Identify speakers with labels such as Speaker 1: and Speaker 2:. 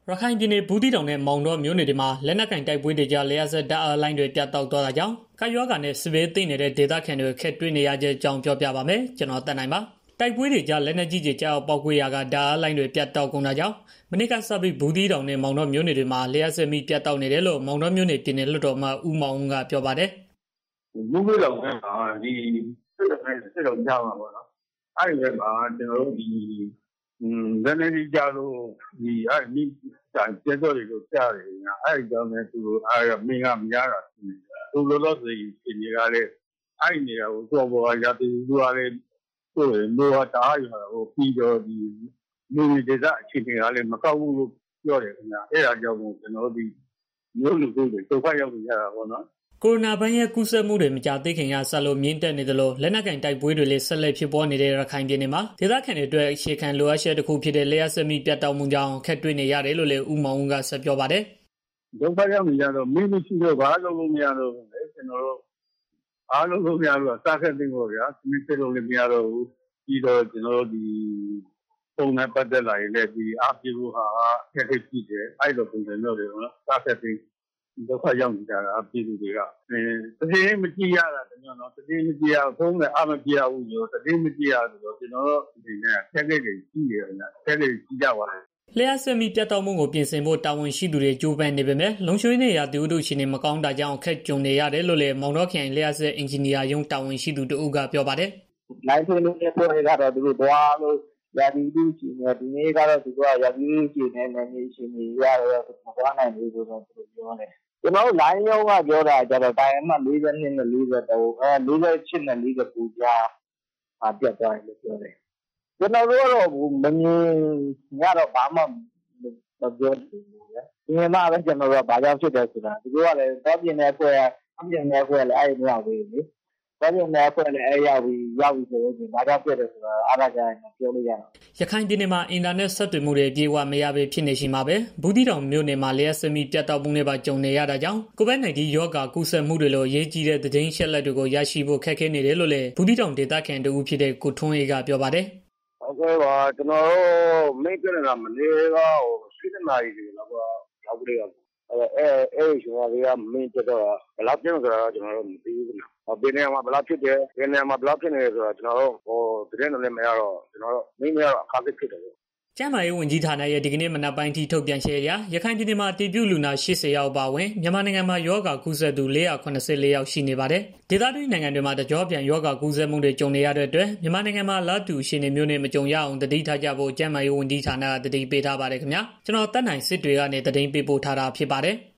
Speaker 1: ရခိုင်ပြည်နယ်ဘူးသီးတောင်နဲ့မောင်တော်မြို့နယ်တွေမှာလက်နက်ကင်တိုက်ပွဲတွေကြောင့်လျှပ်စစ်ဓာတ်အားလိုင်းတွေပြတ်တောက်သွားတာကြောင့်ကပ်ရောဂါနဲ့စစ်ဘေးသင့်နေတဲ့ဒေသခံတွေခက်တွေ့နေရတဲ့အကြောင်းပြောပြပါမယ်။ကျွန်တော်တက်နိုင်ပါတိုက်ပွဲတွေကြောင့်လက်နက်ကြီးတွေကြောက်ပောက်ကွေးရာကဓာတ်အားလိုင်းတွေပြတ်တောက်ကုန်တာကြောင့်မနေ့ကစပြီးဘူးသီးတောင်နဲ့မောင်တော်မြို့နယ်တွေမှာလျှပ်စစ်မီးပြတ်တောက်နေတယ်လို့မောင်တော်မြို့နယ်ပြည်နယ်လွှတ်တော်မှဦးမောင်ဦးကပြောပါတယ်
Speaker 2: ။ဘူးလေးတောင်ကဒီစစ်တော်ကြောက်မှာပေါ့နော်။အဲ့ဒီမှာကျွန်တော်တို့ဒီလက်နေကြီးကြလို့ဒီအဲ့ဒီကျေတော်တွေကိုကြားတယ်ညာအဲ့ဒီကြောင့်လည်းသူတို့အဲ့မင်းကမရတာသူလိုလို့ဆိုရင်ဒီနေရာလေအဲ့ဒီနေရာကိုတော့ဘောရတူသူကလည်းဆိုရင်လိုတားရတာဟိုပြီးတော့ဒီလူတွေဒေသအခြေအနေကလည်းမကောက်ဘူးလို့ပြောတယ်ခင်ဗျာအဲ့ဒါကြောင့်ကျွန်တော်တို့ဒီမျိုးလူတွေဒုက္ခရောက်နေကြတာပေါ့နော်
Speaker 1: ကိုရိုနာဗိုင်းရပ်စ်ကူးစက်မှုတွေမကြာသေးခင်ကဆက်လို့မြင့်တက်နေသလိုလက်နက်ကင်တိုက်ပွဲတွေလည်းဆက်လက်ဖြစ်ပေါ်နေတဲ့ရခိုင်ပြည်နယ်မှာဒေသခံတွေအတွက်အခြေခံလိုအပ်ချက်တစ်ခုဖြစ်တဲ့လျှပ်စစ်မီးပြတ်တောက်မှုကြောင့်ခက်တွေ့နေရတယ်လို့လည်းဦးမောင်ဦးကဆက်ပြောပါတယ်
Speaker 2: ဒုက္ခရောက်နေကြတော့မင်းမရှိတော့ဘာလုပ်လို့မရတော့ဘူးလေကျွန်တော်တို့အားလုံးလို့မရတော့စားခက်သိမ်းဖို့ဗျာမင်းစစ်လို့လည်းမရတော့ဘူးပြီးတော့ကျွန်တော်တို့ဒီပုံနဲ့ပတ်သက်လာရင်လည်းဒီအားပြဖို့ဟာအခက်အခဲရှိတယ်အဲ့လိုပုံစံမျိုးတွေနော်စားခက်သိမ်းဒုက္ခရောက်နေကြတာပြည်သူတွေကတကယ်မကြည့်ရတာကျွန်တော်တကယ်မကြည့်ရဖုန်းနဲ့အမကြည့်ရဘူးရောတကယ်မကြည့်ရဆိုတော့ကျွန်တော်တို့ဒီနေ့ဆက်လက်တွေကြည့်ရတယ်ဆက်လက်ကြည့်ကြပါလား
Speaker 1: လျှပ်စစ်မီးပြတ်တောက်မှုကိုပြင်ဆင်ဖို့တာဝန်ရှိသူတွေကြိုးပမ်းနေပေမဲ့လုံခြုံရေးရာတူတူရှင်နေမကောင်းတာကြောင့်အခက်ကြုံနေရတယ်လို့လည်းမောင်တော်ခိုင်လျှပ်စစ်အင်ဂျင်နီယာရုံးတာဝန်ရှိသူတို့ကပြောပါတယ်
Speaker 3: နိုင်ထွေးလို့ပြောရတာသူတို့သွားလို့ရာဒီလူရှင်နေဒီနေ့ကတော့သူကရာဒီလူရှင်နေနေရှင်နေရတယ်မသွားနိုင်ဘူးဆိုတော့သူပြောတယ်ကျွန်တော်လိုင်းရောကပြောတာကျတော့တိုင်းအမှ42နဲ့43 48နဲ့49ကြားပြတ်သွားတယ်လို့ပြောတယ်ကျွန်တော်တို့ကတော့မမြင်ရတော့ဘာမှမပြောဘူးဗျာဒီမှာပဲကျွန်တော်တို့ကဘာကြောင့်ဖြစ်တယ်ဆိုတာသူတို့ကလည်းတော့ပြင်တဲ့အဖွဲ့လည်းအဲ့ဒီရောက်ပြီလေတော့ပြင်တဲ့အဖွဲ့လည်းအဲ့ရောက်ပြီဆိုတော့ဘာကြောင့်ဖြစ်တယ်ဆိုတာအားရကြရင်ပြောလို့ရတော့
Speaker 1: ရခိုင်ပြည်နယ်မှာအင်တာနက်ဆက်သွယ်မှုတွေပြေဝမရဘဲဖြစ်နေရှိမှာပဲဘူးသီးတောင်မြို့နယ်မှာလျှပ်စစ်မီးပြတ်တောက်မှုတွေပါကြုံနေရတာကြောင့်ကိုဗစ် -19 ရောဂါကူးစက်မှုတွေလိုရေးကြီးတဲ့သတင်းရှက်လက်တွေကိုရရှိဖို့ခက်ခဲနေတယ်လို့လည်းဘူးသီးတောင်ဒေသခံတူဖြစ်တဲ့ကိုထွန်းအေးကပြောပါတယ်
Speaker 2: ဟုတ်ကဲ့ပါကျွန်တော်တို့မိတ်ကလည်းမနေ့က7 နာရီလောက်ရောက်ကြတယ်အဲ့ရှင်ကလည်းမင်းတော့ဘယ်လောက်ပြင်းဆိုတာကျွန်တော်တို့မသိဘူးခင်ဗျ။ဘယ်နေရာမှာဘယ်လောက်ဖြစ်တယ်ဘယ်နေရာမှာဘယ်လောက်ဖြစ်နေလဲဆိုတာကျွန်တော်တို့သတင်းတွေလည်းမရတော့ကျွန်တော်တို့မင်းမရတော့အခါဖြစ်တယ်လို့
Speaker 1: ကျန်းမာရေးဝန်ကြီးဌာနရဲ့ဒီကနေ့မနက်ပိုင်းထိထုတ်ပြန်ချက်အရရခိုင်ပြည်နယ်မှာတည်ပြုလူနာ80ယောက်ပါဝင်မြန်မာနိုင်ငံမှာယောဂါကူးစက်သူ484ယောက်ရှိနေပါတယ်။ဒေသတွင်းနိုင်ငံတွေမှာတကြောပြန်ယောဂါကူးစက်မှုတွေကြုံနေရတဲ့အတွက်မြန်မာနိုင်ငံမှာလာတူရှင်နေမျိုးနဲ့မကြုံရအောင်တတိထားကြဖို့ကျန်းမာရေးဝန်ကြီးဌာနကတတိပေးထားပါတယ်ခင်ဗျာ။ကျွန်တော်တက်နိုင်စစ်တွေကနေတတိပေးပို့ထားတာဖြစ်ပါတယ်။